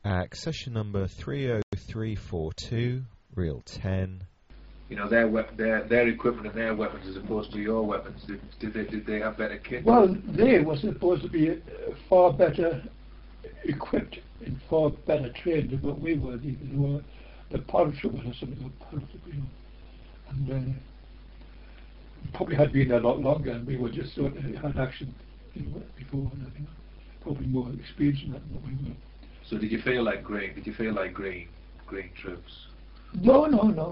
Accession number 30342, reel 10. You know, their equipment and their weapons as opposed to your weapons. Did they have better kit? Well, they were supposed to be far better equipped and far better trained than what we were. The paratroopers or something like paratroopers, you know. And probably had been there a lot longer, and we were just sort of had action before, and you know, probably more experienced in that than what we were. So did you feel like green? Did you feel like green troops? No.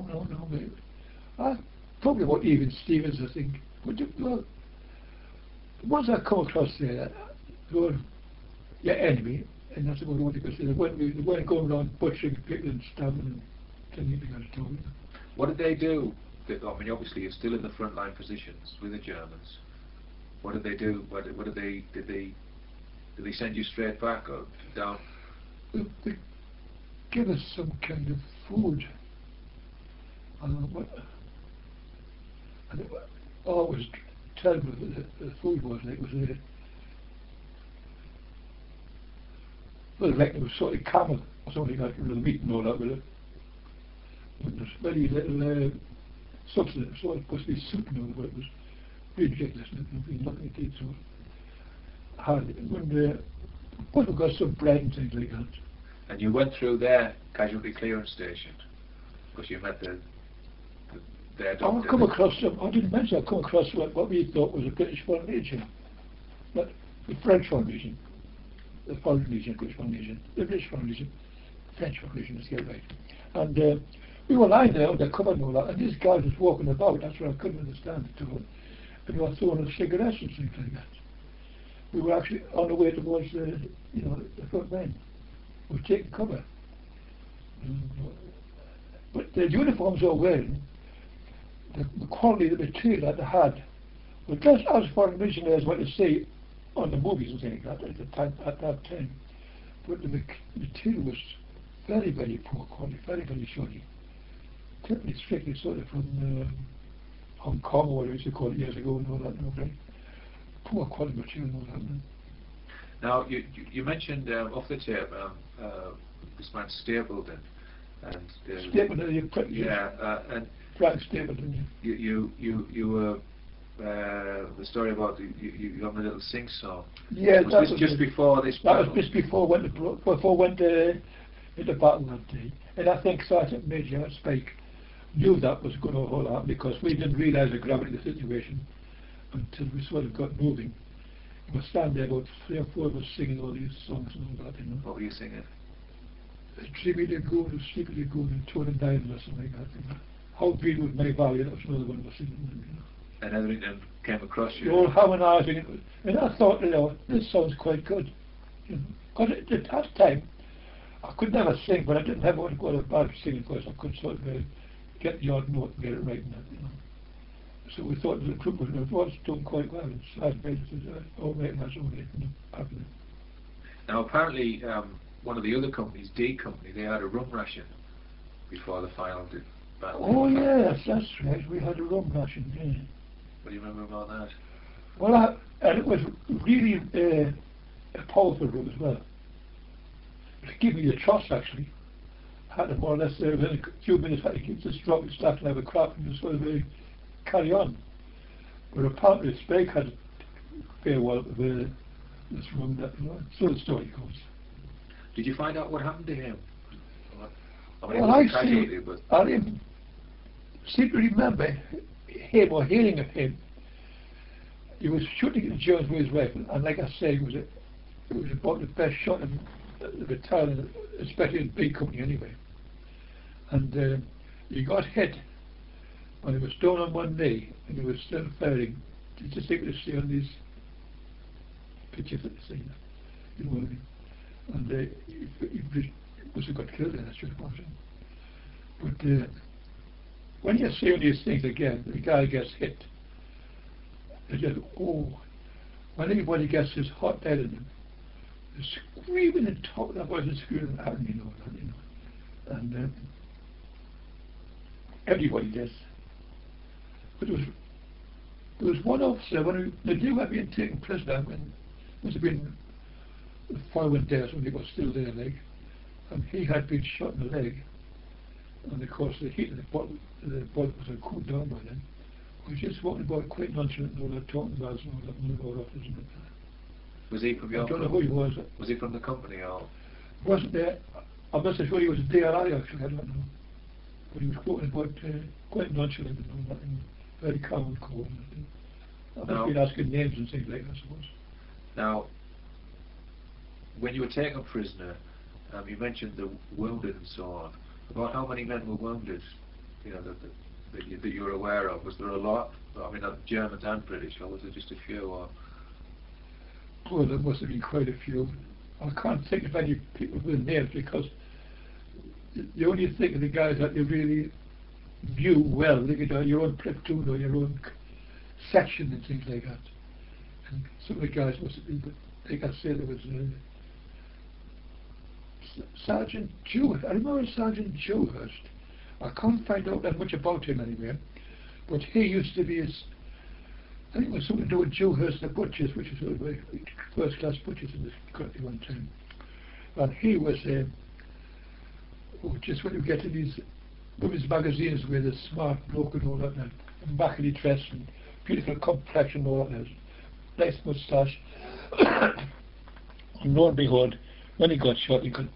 Probably what even Stevens, I think. But well, the ones I come across there, they were your enemy, and that's what I want to say. They weren't going around butchering people and stabbing and telling you to talk. What did they do? I mean, obviously you're still in the front line positions with the Germans. What did they do? Did they send you straight back or down? They give us some kind of food. I don't know what. And it always terrible the food was. It was like it was sort of camel or something like with the meat and all that with it. It was very little substance. So it was supposed to be soup and all, but it was ridiculous. Nothing it did. So but we got some bread and things like that. And you went through their casualty clearance station because you met their doctor. I didn't mention I come across what we thought was a British Foreign Legion, but the French Foreign Legion, the Foreign Legion, British Foreign Legion, the British Foreign Legion, French Foreign Legion, let's get it right. And we were lying there under cover and all that, and this guy was walking about. That's what I couldn't understand at all. And we were throwing us cigarettes and things like that. We were actually on the way towards the front line. We were taking cover. But the uniforms they were wearing, the quality of the material that they had, were just as foreign missionaries went to see on the movies and things like that at that time. But the material was very, very poor quality, very, very shoddy. Typically strictly sort of from Hong Kong or whatever we used to call it years ago and all that, very poor quality material and all that. Now, you mentioned off the tape this man Stapleton. And Stapleton, and Frank Stapleton. You were the story about you having a little sing song. Yeah, was this just before this battle? That was just before went into battle that day. And I think Sergeant Major Spike knew that was going to hold on because we didn't realise the gravity of the situation until we sort of got moving. We were standing there, about 3 or 4 of us singing all these songs and all that, you know. What were you singing? Sleepy Lagoon, and Tone and Diamond or something like that, you know. How Greenwood May Valley, that was another one we were singing, you know. And everything came across you? All harmonising it. And I thought, this sounds quite good. You know. Because at that time, I could never sing, but I didn't have what a bad singing voice. I could sort of get the odd note and get it right in that, you know. So we thought the group was doing quite well. And Sergeant Major said, all right, that's all right. You know, now, apparently, one of the other companies, D Company, they had a rum ration before the final battle. Oh, yes, that's right. We had a rum ration, yeah. What do you remember about that? Well, and it was really a powerful rum as well. It gave me a trust, actually. I had to more or less, within a few minutes, I had to keep this drop and start and have a crap and just sort of carry on. But apparently, Spake had very well with this rum, so the story goes. Did you find out what happened to him? Well, I didn't seem to remember him or hearing of him. He was shooting at the Germans with his rifle, and like I say, it was about the best shot in the battalion, especially in B Company anyway. And he got hit when he was down on one knee, and he was still firing. Just think of the see on these pictures that you see, you know what I mean? And he must have got killed in that, should have been. But when you see these things again, the guy gets hit. They just, when anybody gets his hot head in them, they're screaming and talking about the screaming at me, you know. And everybody does. But there was one officer, when the day we were being taken prisoner, when it must have been the following day or something, he was still there, like, and he had been shot in the leg, and of course the heat of the bullet was cooled down by then. He was just walking about quite nonchalant and all that, talking about us and all that, and all that, isn't it? Was he from your I don't know who he was. Was he from the company or? Wasn't there? I'm not so sure he was a DRI actually, I don't know. But he was walking about quite nonchalant and all that, and very calm and cool. I must have been asking names and things like that, I suppose. Now, when you were taken prisoner, you mentioned the wounded and so on. About how many men were wounded, you know, that you were aware of? Was there a lot? I mean, Germans and British, or was it just a few? Or? Well, there must have been quite a few. I can't think of any people with names because you only think of the guys that you really knew well, like your own platoon or your own section and things like that. And some of the guys must have been, but like I say, there was Sergeant Dewhurst. I remember Sergeant Dewhurst. I can't find out that much about him anyway, but he used to be I think it was something to do with Dewhurst the Butchers, which was one of the first class butchers in this country one time. And he was just when you get to these women's magazines with a smart bloke and all that, and immaculately dressed and beautiful complexion and all that, nice moustache. And lo and behold, when he got shot, he got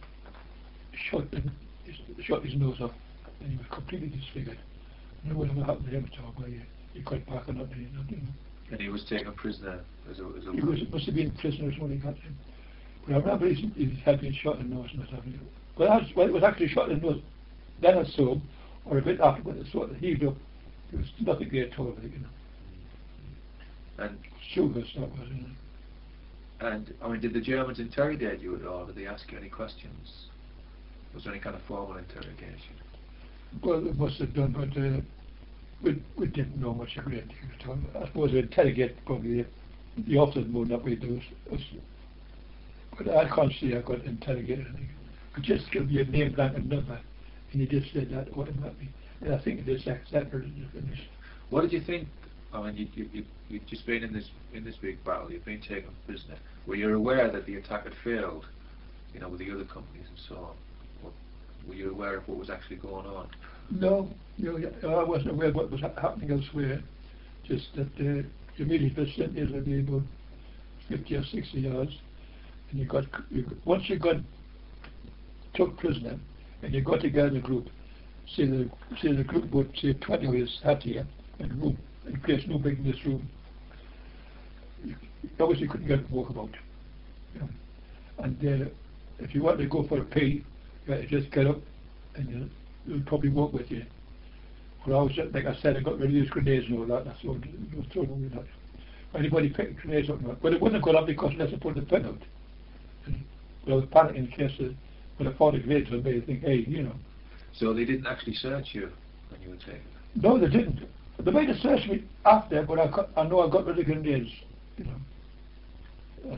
shot his nose off, and he was completely disfigured. No whatever happened to him at all, but he got back and not doing nothing. And he was taken prisoner as a he must have been prisoners when he got him. But I remember he had been shot in the nose and not having it. Well, it was actually shot in the nose. Then I saw him, or a bit after, when it sort of heaved up. There was nothing there at all, you know. And sugar stuff was in it. And I mean, did the Germans interrogate you at all? Did they ask you any questions? Was there any kind of formal interrogation? Well, they must have done, but we didn't know much of it at all. I suppose they interrogate probably the officers more than we do. But I can't say I got interrogated. I just give you a name, blank, and number, and he just said that automatically. And I think it is accepted and finished. What did you think? I mean, you've just been in this big battle. You've been taken prisoner. Were you aware that the attack had failed? You know, with the other companies and so on. Were you aware of what was actually going on? No, I wasn't aware of what was happening elsewhere. Just that the immediate vicinity is maybe about 50 or 60 yards, and once you got took prisoner, and you got together a group. Say the group would say 20 of us sat here in a room, in a place no bigger than this room. You obviously couldn't get to walk about. You know. And if you wanted to go for a pee, you had to just get up and they would probably walk with you. Well, I was, like I said, I got rid of these grenades and all that, and I was thrown away that. Anybody picked grenades up, but it wouldn't have gone up because unless I put the pin out. But I was panicking in case when I thought the grenades on me, I think, hey, you know. So they didn't actually search you when you were taken? No, they didn't. They made a search me after, but I know I got rid of the grenades, you know.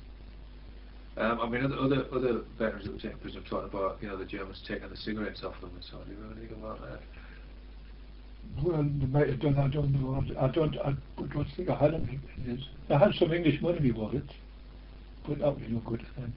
I mean, other veterans that were taken prisoner talking about, you know, the Germans taking the cigarettes off them and so on. Do you remember anything about that? Well, they might have done. I don't know. I don't think I had any. I had some English money in my wallet, but that was no good then.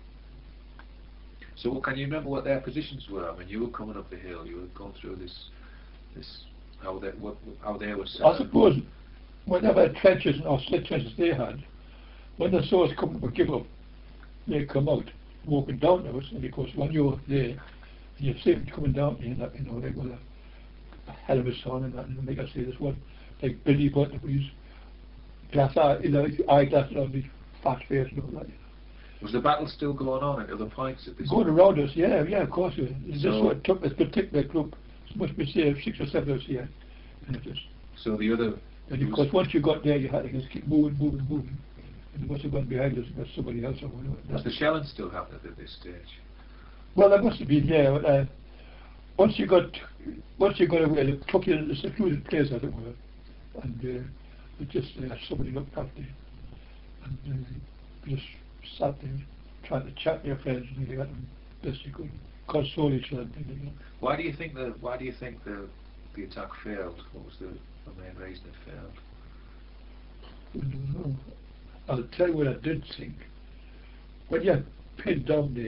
So, can you remember what their positions were? I mean, you were coming up the hill. You were going through this how they were set. I suppose whenever trenches or slit trenches they had, when the saws come to give up, they come out walking down to us, and because when you're there, and you see them coming down, you know, they got a hell of a son and that, and like I say, this one, like Billy Butler, with his glass eye, you know, eyeglasses on his fat face and all that. You know. Was the battle still going on at other points at this going time? Around us, yeah, of course. This what took this particular group. It must be say 6 or 7 of us here. So the other. And of course, once you got there, you had to just keep moving. And it must have gone behind us, but somebody else or whatever. Was the shelling still happening at this stage? Well, there must have been, yeah. But, once you got away, they took you in a secluded place, as it were, and it just somebody looked after you, and just sat there trying to chat to your friends and you got them best you could, console each other. Why do you think the attack failed? What was the main reason it failed? I don't know. I'll tell you what I did think. When you're pinned down there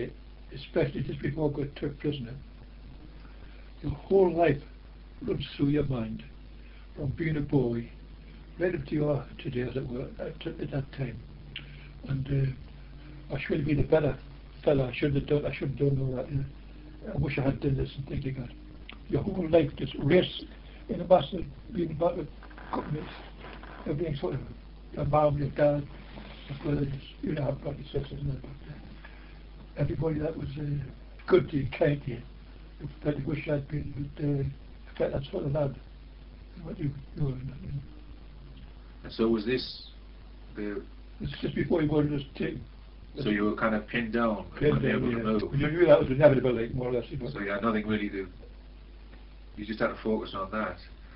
especially just before I got took prisoner, your whole life runs through your mind, from being a boy right up to your today, as it were, at that time. And I should have been a better fella. I should have done all that. You know. I wish I had done this and things like that. Your whole life just race in a massive, being about with companies, everything sort of, your mum, your dad, your brothers, you know, I've got your sisters and that, but everybody that was good to you, kind to you, that you wish I'd been, but that sort of lad, what you know. And so was this the... It's just before you wanted us to. So you were kind of pinned down, and able to move. You knew that was inevitable, like, more or less. You know. So you had nothing really to... You just had to focus on that.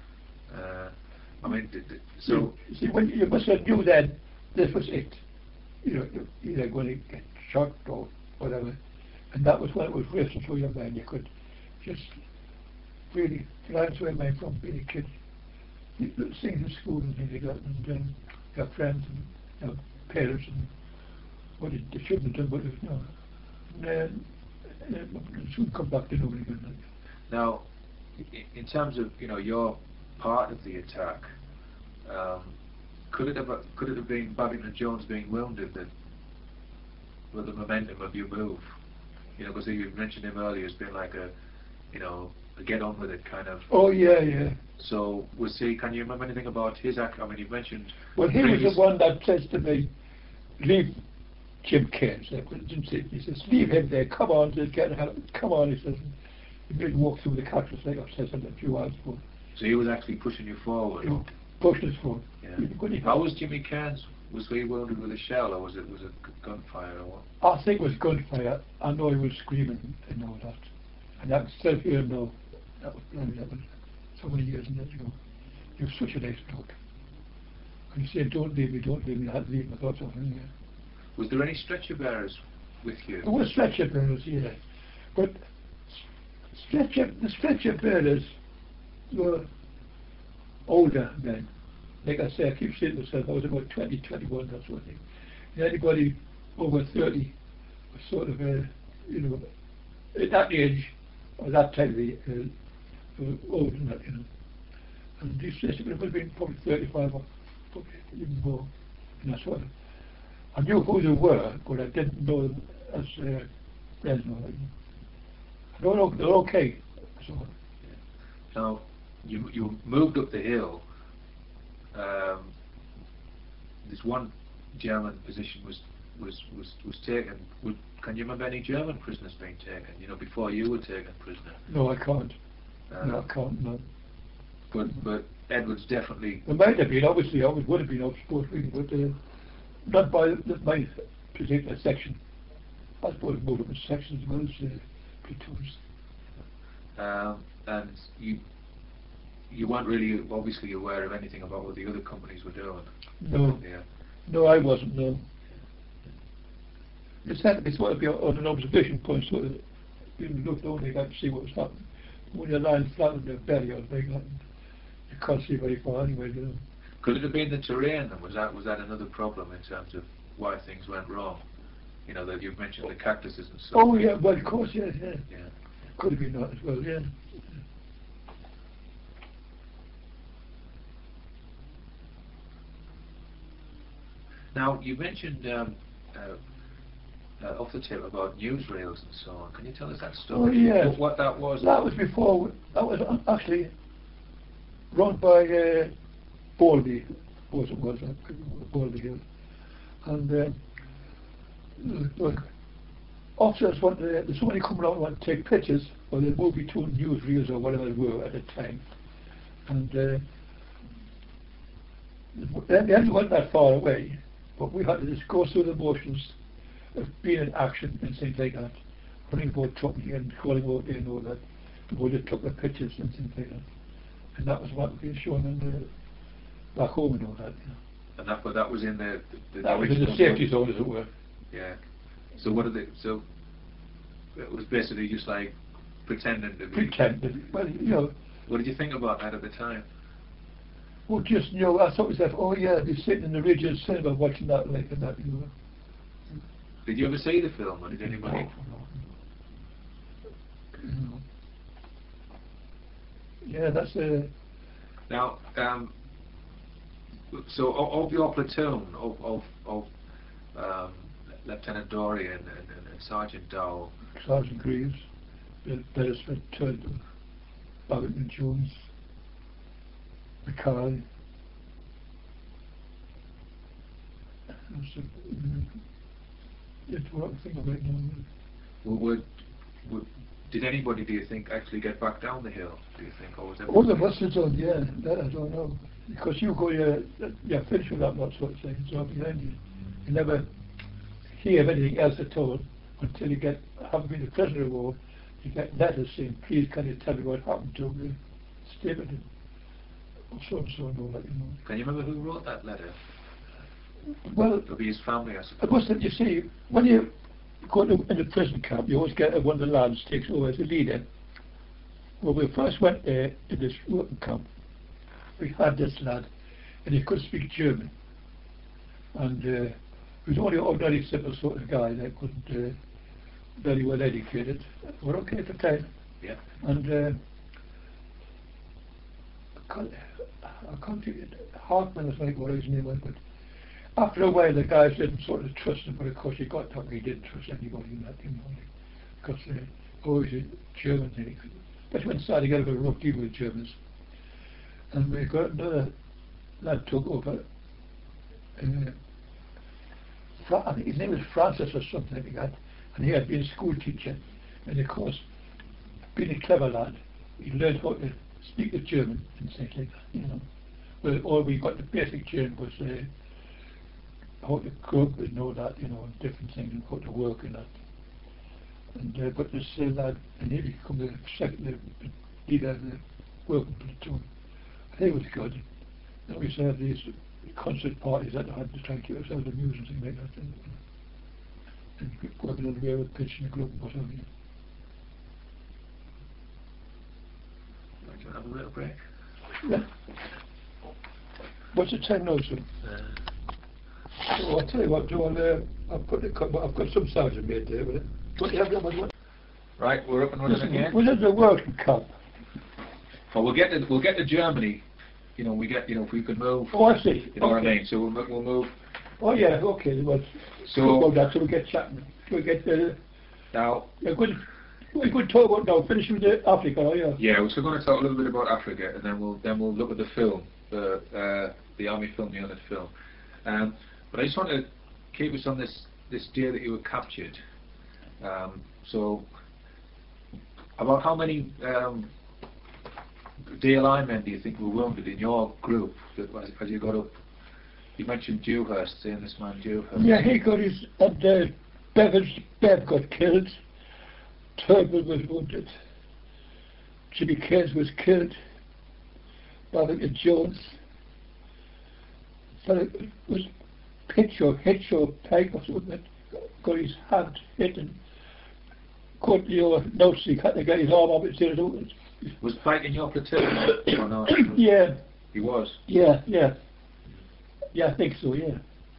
I mean, so... You see, when you must have knew then, this was it. You know, you're either going to get shot or whatever. And that was when it was racing through your mind. You could just really fly through your mind from being a kid. Things in school and things like that, and your friends and your parents and what they shouldn't have done, but you know, and soon come back to nobody again. Now, in terms of, you know, your part of the attack, could it have been Babington Jones being wounded that with the momentum of your move? You know, because you mentioned him earlier as being like a, you know, a get on with it kind of. Oh yeah, yeah. So was he? Can you remember anything about his act? I mean, you mentioned. Well, he was the one that says to me, "Leave Jim Cairns." He says, "Leave him there. Come on, just get help. Come on." He says. He made walk through the cactus like I've said a few hours before. So he was actually pushing you forward. He was pushing us forward. Yeah. How was Jimmy Cairns? Was he wounded with a shell, or was it gunfire, or what? I think it was gunfire. I know he was screaming and all that, and I can still hear him now. That was so many years ago. He was such a nice dog. And he said, "Don't leave me, don't leave me." I had to leave my thoughts off him. Yeah. Was there any stretcher bearers with you? There were stretcher bearers, yeah, but the stretcher bearers were older men. Like I say, I keep saying to myself, I was about 20, 21, that sort of thing. And anybody over 30 was sort of, you know, at that age, or that time of the old and that, you know. And these stretcher bearers would have been probably 35 or probably even more. And that sort of. I knew who they were, but I didn't know them as friends or like. No, they're okay. So, now, you moved up the hill. This one German position was taken. Can you remember any German prisoners being taken? You know, before you were taken prisoner. No, I can't. No, I can't. No. But Edwards definitely. There might have been. Obviously, I would have been outspoken, but not by my particular section. I suppose multiple sections was. Platoons. And you weren't really obviously aware of anything about what the other companies were doing. No. Yeah. No, I wasn't. No. It's sort of be on an observation point, sort of being looked only to see what was happening. When you're lying flat on your belly or like that, you can't see very far anyway. You know. Could it have been the terrain? And was that another problem in terms of why things went wrong? You know, that you've mentioned the cactuses and so on. Oh yeah, well of course, yeah. Could have been that as well, yeah. Now, you mentioned off the tip about newsreels and so on. Can you tell us that story? Oh yeah. What that was? That was before, that was actually run by Baldy, Baldy Hill. And look, officers wanted, somebody coming out and wanted to take pictures, or they'd move between newsreels or whatever they were at the time. And they hadn't went that far away, but we had to just go through the motions of being in action and things like that. Running about trucking and calling out and all that. We just took the pictures and things like that. And that was what we were shown in the back home and all that. You know. And that was in the that was in the safety zone, as it were. Yeah. So what did they? So it was basically just like pretending to be. Pretending. Well, you know. What did you think about that at the time? Well, just, you know, I thought to myself, oh yeah, they're sitting in the regional cinema watching that, like, and that, you know. Did you ever see the film, or did anybody? Yeah, that's Now, so of your platoon, of Lieutenant Dorian and Sergeant Dowell, Sergeant Greaves, Beresford, Turnbull, Babington Jones, Mackay. Yes, what I think of it now. Did anybody, do you think, actually get back down the hill? Do you think, or was All the buses on, yeah, that I don't know. Because you go, you're finished with that lot sort of thing, so behind you. You never hear of anything else at all until you haven't been a prisoner of war. You get letters saying, please can you tell me what happened to Stapleton? Or so and so and all that, you know. Can you remember who wrote that letter? Well, it'll be his family, I suppose. It must have, you see, when you go in a prison camp, you always get one of the lads takes over as a leader. When we first went there in this working camp, we had this lad, and he could speak German. And he was only an ordinary, simple sort of guy that couldn't, very well educated. We're okay at the time. Yeah. And I can't think, Hartman is like what his name was, but after a while the guys didn't sort of trust him, but of course he got to he didn't trust anybody in that, you know, because always a German thing. But when started to get a bit rough deal with Germans, and we got another lad took over. I think his name was Francis or something like that, and he had been a school teacher, and of course, being a clever lad, he learned how to speak the German and things like that, you know. Well, all we got the basic German was how to cook and all that, you know, and different things, and how to work and that. And but this lad, and he became the second leader of the working platoon. He was good. And we used to have these concert parties that I had to try and keep ourselves amused and things like that. And working on the way with pitch in the club and whatever. Do you want to have a little break? Yeah. What's the time now, sir? Oh, I'll tell you what, Joe, I've got some sergeant made there, will it? What do you have that one? Right, we're up and running again. Was it the World Cup? Well, we'll get to Germany. You know, if we could move. Oh, I see. You know what I mean? So we'll move. Oh yeah, okay. Well, so about that, so we get chatting. We get now. We could talk about now. Finish with Africa, oh yeah. Yeah, we're going to talk a little bit about Africa, and then we'll look at the film, the Army Film Unit film. But I just want to keep us on this day that you were captured. So, about how many DLI men do you think were wounded in your group as you got up? You mentioned Dewhurst, saying this man Dewhurst. Yeah, he got his, and Bev got killed, Turnbull was wounded, Jimmy Cairns was killed, Babington Jones, it was Hitch or Peg or something, got his hand hit and caught the nose, he had to get his arm off it. Was Pike in your platoon or not? Yeah. He was? Yeah, I think so, yeah.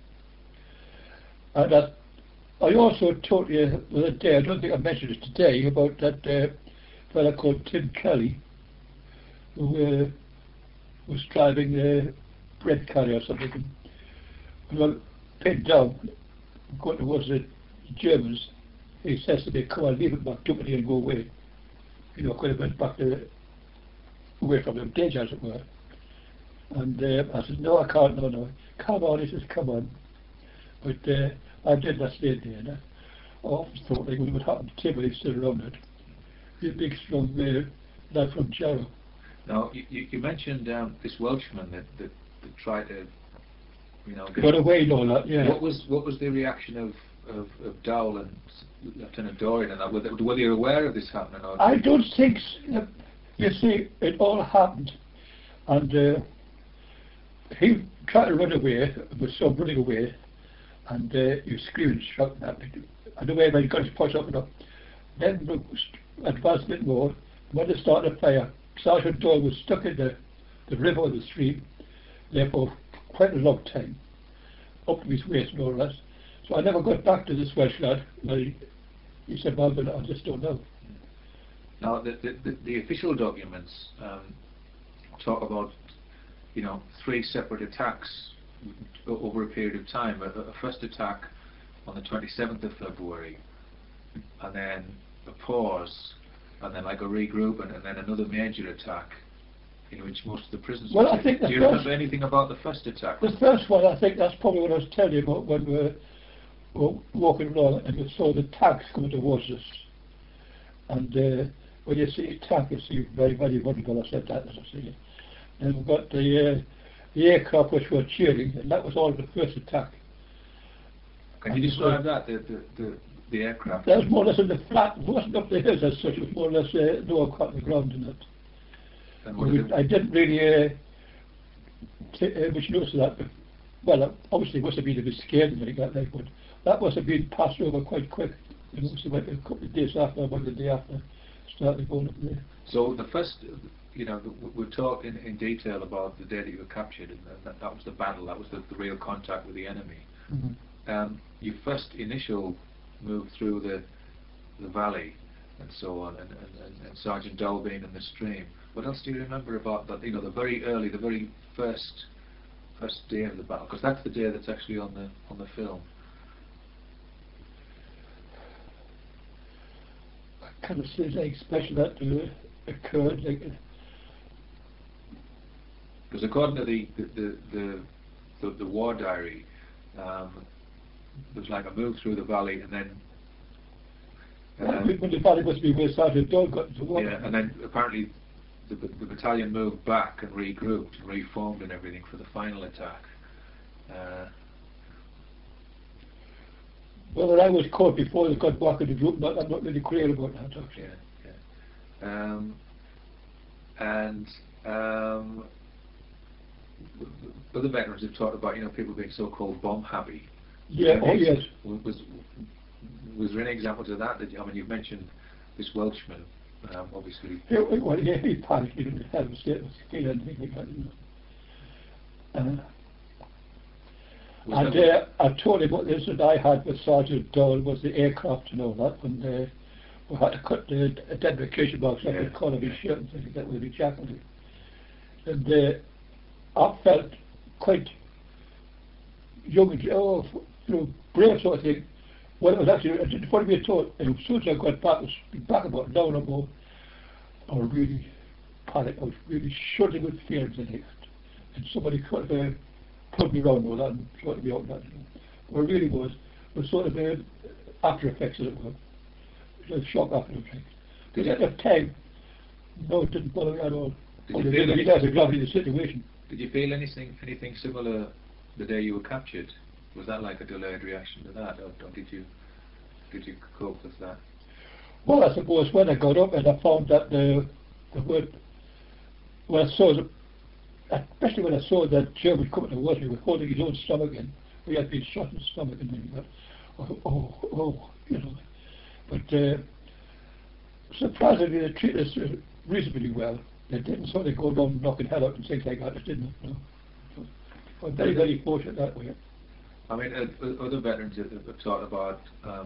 And I also told you the other day, I don't think I mentioned it today, about that fella called Tim Kelly, who was driving a bread carrier or something. And I pinned down, going towards the Germans. He says to me, come on, leave it back, took it and go away. You know, I could have went back away from them, danger as it were. And I said, no, I can't, no. Come on, he says, come on. But I did not stay there. And I often thought like, what would happen to Tim when he's still around it. He's a big, strong lad from Jarrow. Now, you mentioned this Welshman that tried to, you know, got away and all that, yeah. What was the reaction of Dowell and Lieutenant Dorian and that? Were they aware of this happening? Or I don't think so. You see, it all happened, and he tried to run away, was so running away, and he was screaming, shouting at me. And the way he got his push up and up. Then advanced a bit more. When they started a fire, Sergeant Doyle was stuck in the river or the stream there for quite a long time, up to his waist and all that. So I never got back to this Welsh lad. He said, well, I just don't know. Now, the official documents talk about, 3 separate attacks over a period of time. A first attack on the 27th of February, and then a pause, and then like a regroup, and then another major attack, in which most of the prisoners were taken. Do you remember anything about the first attack? The first one, I think that's probably what I was telling you about when we were walking along and we saw the tanks coming towards us. And when you see a tank, you see very, very vulnerable. I said that, as I say. And we've got the aircraft which were cheering, and that was all the first attack. Can you describe that, the aircraft? That was more or less in the flat. It wasn't up the hills as such. It was more or less lower cut on the ground in it. I didn't really much notice of that. But, well, obviously it must have been a bit scared like that, but that must have been passed over quite quick. It must have went a couple of days after, about the day after, started going up there. So the first, we've talked in detail about the day that you were captured, and that was the battle, that was the real contact with the enemy. Mm-hmm. Your first initial move through the valley and so on, and Sergeant Dowell being in the stream. What else do you remember about that? The very first day of the battle, because that's the day that's actually on the film. I kind of say anything special that occurred, because according to the war diary, there was like a move through the valley, and then. When the valley must be where Sergeant Dowell got into water. Yeah, and then apparently the battalion moved back and regrouped and reformed and everything for the final attack. Whether I was caught before they got back in the group, I'm not really clear about that actually. And other veterans have talked about people being so-called bomb happy. Yeah. Oh yes. Was there any examples of that? You've mentioned this Welshman, obviously. He panicked. He didn't have a state of skill and anything like that. I told him what this that I had with Sergeant Dowell was the aircraft and all that, when we had to cut the identification marks off the collar of his shirt and things like that with the jacket. And I felt quite young and brave sort of thing. Well, it was actually, I didn't want to be told, and as soon as I got back, I was back about an hour ago, I was really panicked. I was really shooting with fear and things. And somebody could have put me around with that and sorted me out. What it really was sort of after effects of it were. It was a shock after effects. Because at the time, no, it didn't bother me at all. Did you feel the gravity of the situation. Did you feel anything similar the day you were captured? Was that like a delayed reaction to that, or did you cope with that? Well, I suppose when I got up and I found that the word, when I saw especially when I saw that German coming towards me with holding his own stomach in, he had been shot in the stomach and then But surprisingly, they treated us reasonably well. They didn't sort of go around knocking hell out and things like that, didn't they? No. So I'm very, very fortunate that way. Other veterans have talked about,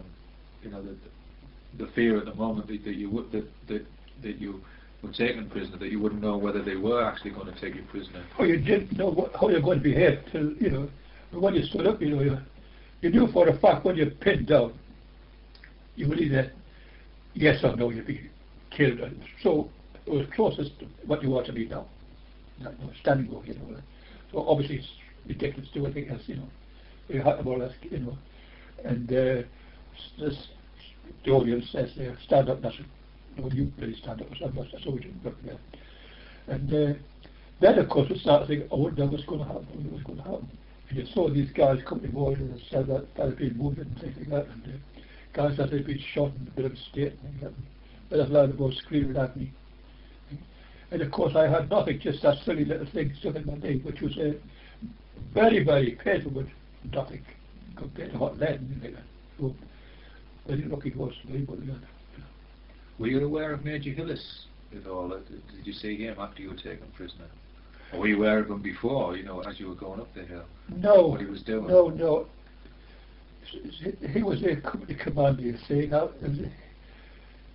the fear at the moment that you were taken prisoner, that you wouldn't know whether they were actually going to take you prisoner. Oh, you didn't know how you're going to behave till when you stood up. You knew for a fact when you're pinned down, you would either yes or no, you'd be killed. So it was closest to what you want to be now. Standing over, So obviously it's ridiculous to do anything else, You had to more or less, and the audience says stand up, that's you really stand up, that's all we did. And then of course we started thinking, I wonder what's going to happen, And you saw these guys coming forward and said that they'd been wounded and things like that, and guys that had been shot in a bit of a state and things like that. But that's loud about screaming at me. And of course I had nothing, just that silly little thing stuck in my leg, which was very, very painful, but nothing compared to hot lead and things like that. So, very lucky was very good. Were you aware of Major Hillis at all? Did you see him after you were taken prisoner? Or were you aware of him before, as you were going up the hill? No. What he was doing? No. He was a company commander, you see. Now,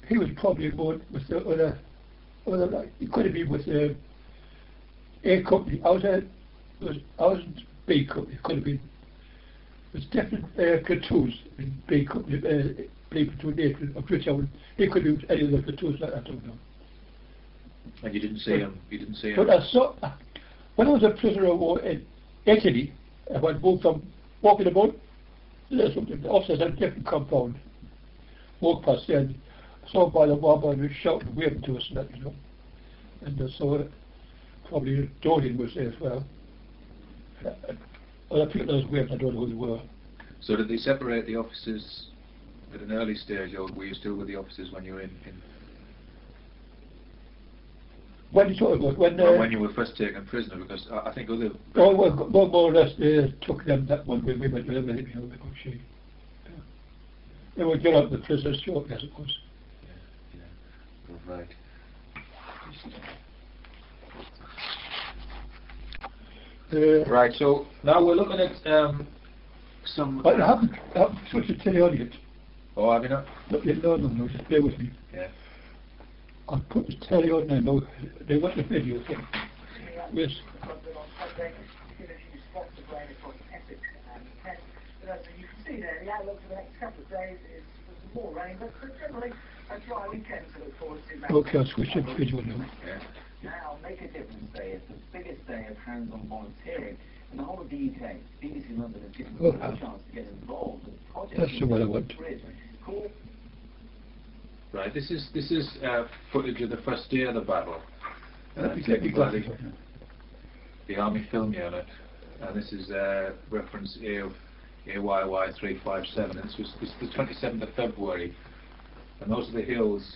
he was probably about with the other, he could have been with A company. I was in B company. It could have been. There's different platoons in B company, B platoon, A platoon, of which he could be with any of the platoons, I don't know. And you didn't see him? You didn't see him? But I saw, when I was a prisoner of war in Italy, I went moved from walking about, there's something, the officers had a different compound. Walked past there, and I saw by the mob, and was shouting, waving to us and that, you know. And I saw probably Dorian was there as well. Other people that was waving, I don't know who they were. So did they separate the officers at an early stage, or were you still with the officers when you were in When you talk about when you were first taken prisoner? Because I think other... Oh, well, more or less, they took them that one way we went with everything, you know, they could see. Yeah. They would get out the prisoners shortly, I suppose. Yeah. Right. Right, so now we're looking at some... But I haven't switched to tell you on yet. Oh, have you not? No, just bear with me. Yeah. I'll put the telly on now. No, they want the video thing. Yes. You can see there, the outlook for the next couple of days is more rain, but generally a dry weekend to look forward to. Okay, I'll switch to the video now. Yeah. Now, Make a Difference Day is the biggest day of hands-on volunteering in the whole of the UK. BBC London has given people a chance to get involved with projects. That's the one I want. Cool. Right, this is footage of the first day of the battle. Taken by the Army Film Unit, and this is reference A of AYY 357. And this was the 27th of February, and those are the hills,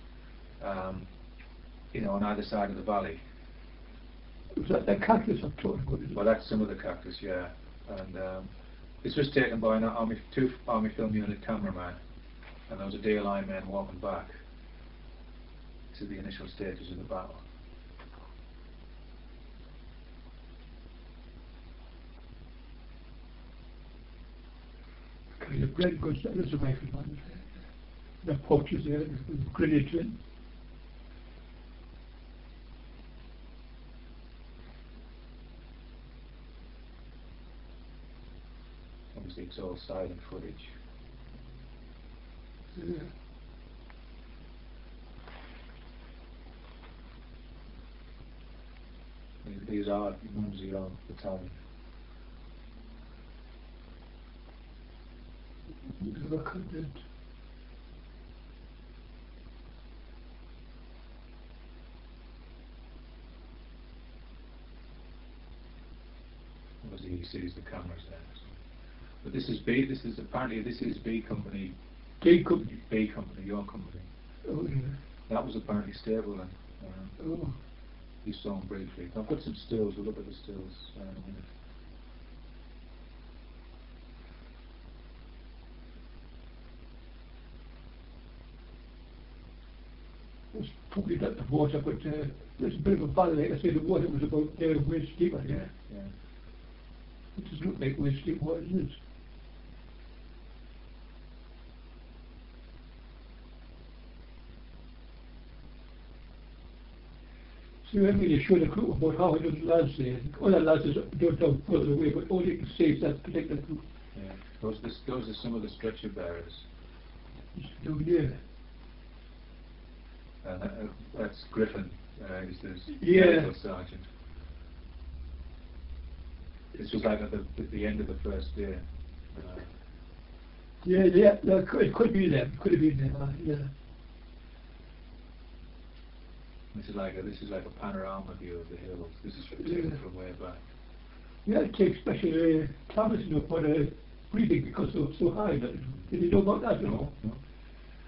on either side of the valley. Was that the cactus I'm talking about? Well, that's some of the cactus, yeah. And this was taken by two Army Film Unit cameramen, and there was a DLI man walking back to the initial stages of the battle. The bread goes, there's a rifleman. The pouches there, the grenades in. Obviously it's all silent footage. Yeah. These are Mumsy on battalion. Never content. Obviously he sees the cameras there. But this is B. This is B company. D company. B company, your company. Oh yeah. That was apparently stable then. Oh. You saw them briefly. I've got some stills. We'll look at the stills in a minute. It's probably not the water, but there's a bit of a valley. Like I say, the water was about there waist deep, I guess. Yeah. It doesn't look like waist deep water, does it? So when you show the group about how it was lads there, other lads don't know further away, but all you can see is that particular group. Yeah. Those are some of the stretcher bearers. It's down there. And that's Griffin. He's the Yeah. sergeant. This was like at the end of the first day. Yeah, it could be them. Could have been them. Yeah. This is like a panorama view of the hills. This is taken from way back. Yeah, it takes special cameras, for breathing because they're so high. Did you know about that? No.